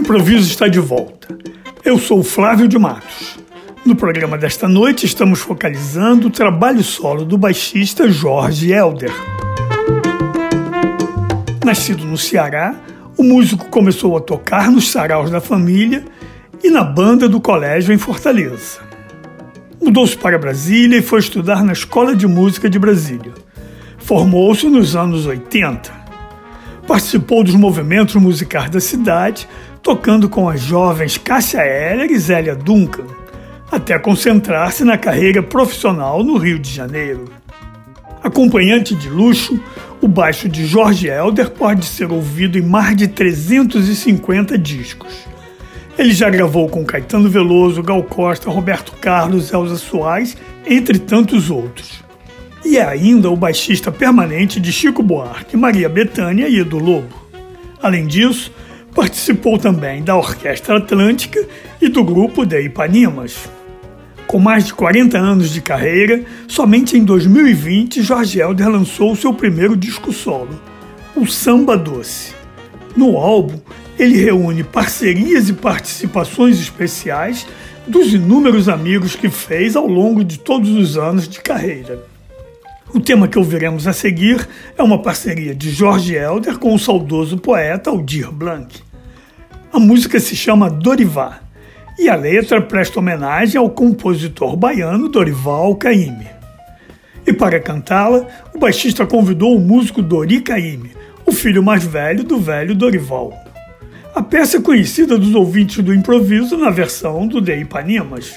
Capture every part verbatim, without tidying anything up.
Improviso está de volta. Eu sou o Flávio de Matos. No programa desta noite estamos focalizando o trabalho solo do baixista Jorge Helder. Nascido no Ceará, o músico começou a tocar nos saraus da família e na banda do colégio em Fortaleza. Mudou-se para Brasília e foi estudar na Escola de Música de Brasília. Formou-se nos anos oitenta. Participou dos movimentos musicais da cidade, tocando com as jovens Cássia Eller e Zélia Duncan, até concentrar-se na carreira profissional no Rio de Janeiro. Acompanhante de luxo, o baixo de Jorge Helder pode ser ouvido em mais de trezentos e cinquenta discos. Ele já gravou com Caetano Veloso, Gal Costa, Roberto Carlos, Elza Soares, entre tantos outros. E é ainda o baixista permanente de Chico Buarque, Maria Bethânia e Edu Lobo. Além disso, participou também da Orquestra Atlântica e do grupo The Ipanimas. Com mais de quarenta anos de carreira, somente em dois mil e vinte, Jorge Helder lançou o seu primeiro disco solo, o Samba Doce. No álbum, ele reúne parcerias e participações especiais dos inúmeros amigos que fez ao longo de todos os anos de carreira. O tema que ouviremos a seguir é uma parceria de Jorge Helder com o saudoso poeta Aldir Blanc. A música se chama Dorival e a letra presta homenagem ao compositor baiano Dorival Caymmi. E para cantá-la, o baixista convidou o músico Dori Caymmi, o filho mais velho do velho Dorival. A peça é conhecida dos ouvintes do improviso na versão do The Ipanimas.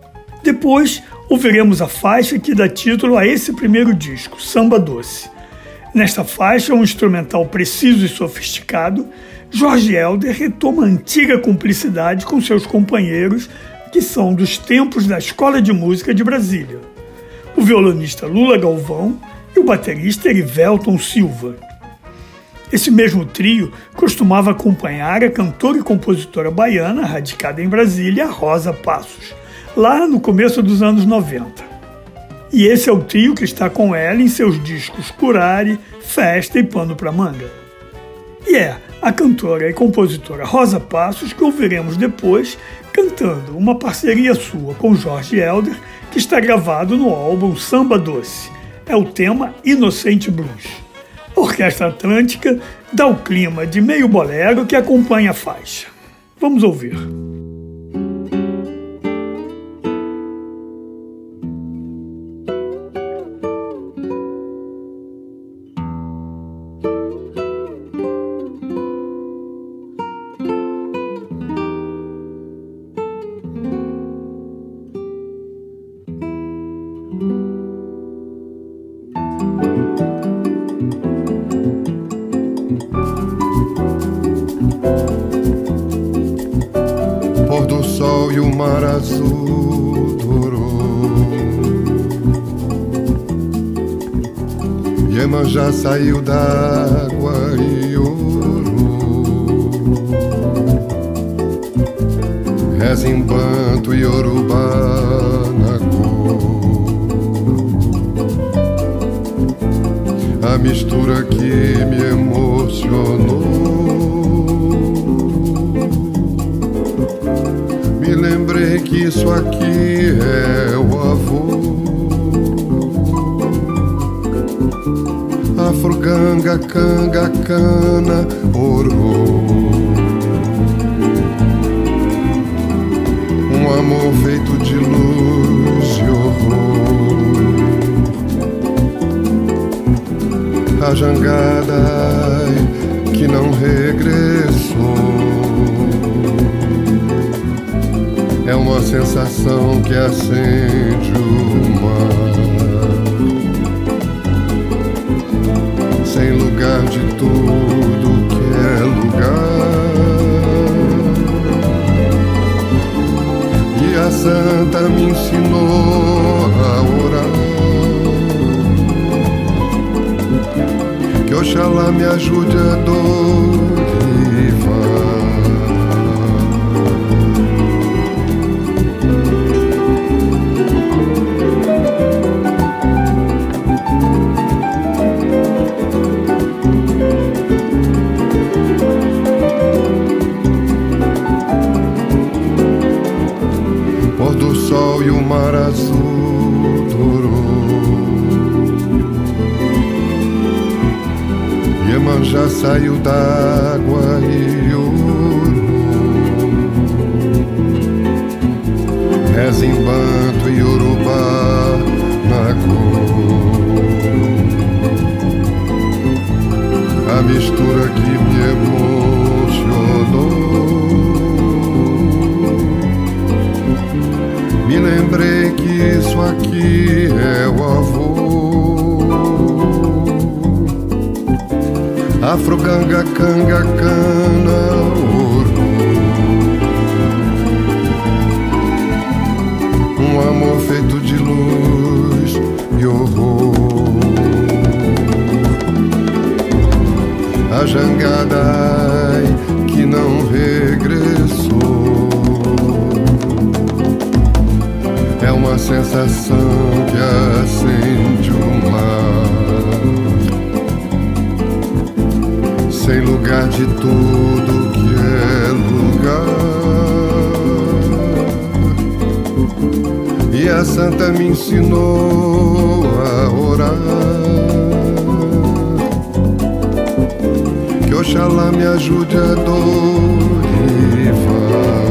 Depois, ouviremos a faixa que dá título a esse primeiro disco, Samba Doce. Nesta faixa, um instrumental preciso e sofisticado, Jorge Helder retoma a antiga cumplicidade com seus companheiros, que são dos tempos da Escola de Música de Brasília, o violonista Lula Galvão e o baterista Erivelton Silva. Esse mesmo trio costumava acompanhar a cantora e compositora baiana radicada em Brasília, Rosa Passos, lá no começo dos anos noventa. E esse é o trio que está com ela em seus discos Curare, Festa e Pano pra Manga. E é a cantora e compositora Rosa Passos que ouviremos depois cantando uma parceria sua com Jorge Helder, que está gravado no álbum Samba Doce. É o tema Inocente Blues. A Orquestra Atlântica dá o clima de meio bolero que acompanha a faixa. Vamos ouvir. Pôr do sol e o mar azul dourou, Iemanjá saiu d'água e orou, Rezimbanto e Yorubá nagô, a mistura que me emocionou. Me lembrei que isso aqui é o avô, Afroganga, canga, cana, orô. Um amor feito de luz e horror, a jangada ai, que não regressou. É uma sensação que acende o mar, sem lugar de tudo que é lugar. E a santa me ensinou a orar, que Oxalá me ajude a dorivar. saiu d'água e ouro, Nezimbanto e Urubá na cor, a mistura que me emocionou. Me lembrei que isso aqui é o avô, afro, ganga, canga, cana, ouro. Um amor feito de luz e horror. A jangada, ai, que não regressou. É uma sensação que acende o mar, sem lugar de tudo que é lugar. E a santa me ensinou a orar, que Oxalá me ajude a dorivar.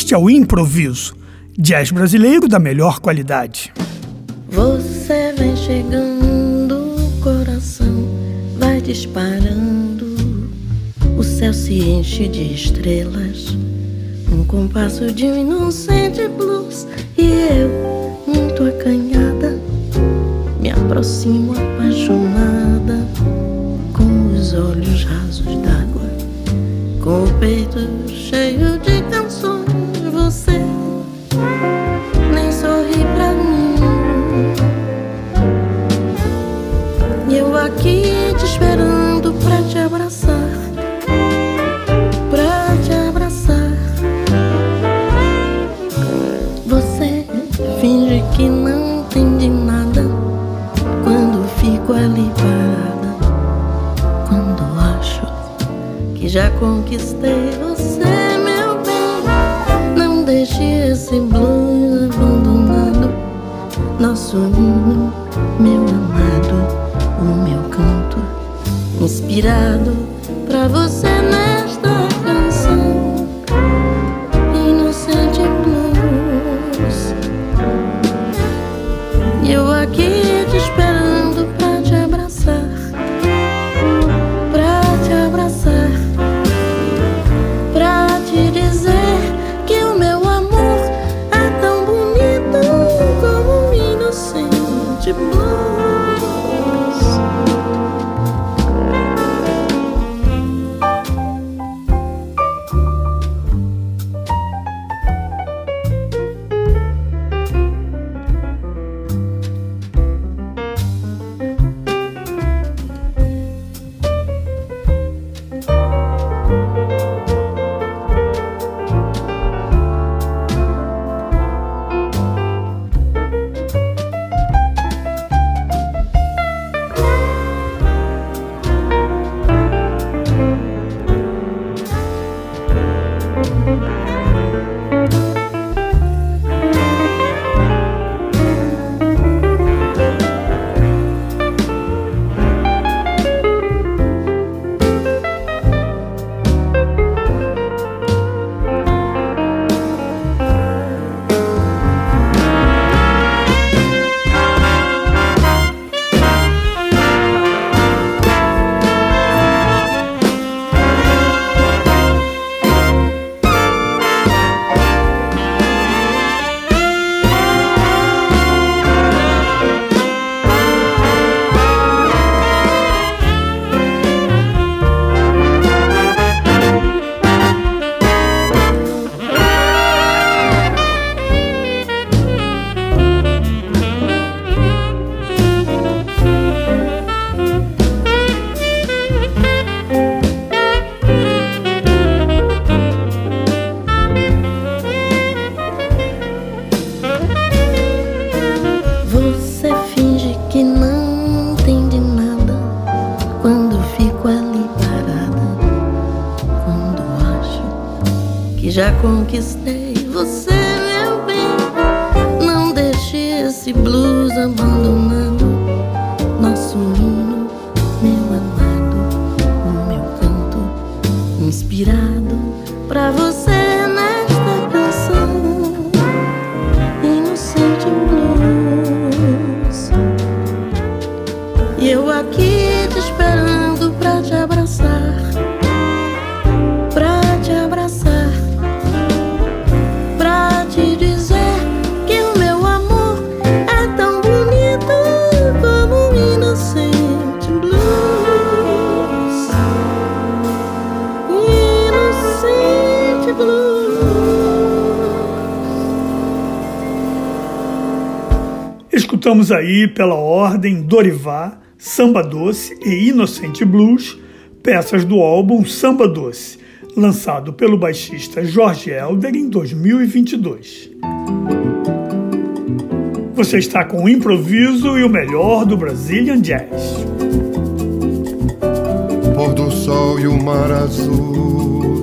Este é o Improviso, jazz brasileiro da melhor qualidade. Você vem chegando, o coração vai disparando, o céu se enche de estrelas, um compasso de um inocente blues. E eu, muito acanhada, me aproximo apaixonada, com os olhos rasos d'água, com o peito cheio de canções. Você nem sorri pra mim, e eu aqui te esperando pra te abraçar, pra te abraçar. Você finge que não entende nada quando fico ali parada, quando acho que já conquistei você, meu bem. Não deixe esse blues abandonado, nosso hino, meu amado, o meu canto inspirado pra você nesta canção, inocente blues. E eu aqui te esperando pra te abraçar, pra te abraçar, pra te dizer que o meu amor é tão bonito como um inocente blues. Já conquistei você, meu bem. Não deixe esse blues abandonado, nosso hino, meu amado, o meu canto inspirado pra você nesta canção, inocente blues. E eu aqui te esperando pra te abraçar, pra te abraçar, Escutamos aí, pela ordem, Dorival, Samba Doce e Inocente Blues, peças do álbum Samba Doce, lançado pelo baixista Jorge Helder em dois mil e vinte e dois. Você está com o Improviso e o melhor do Brazilian Jazz. Pôr do sol e o mar azul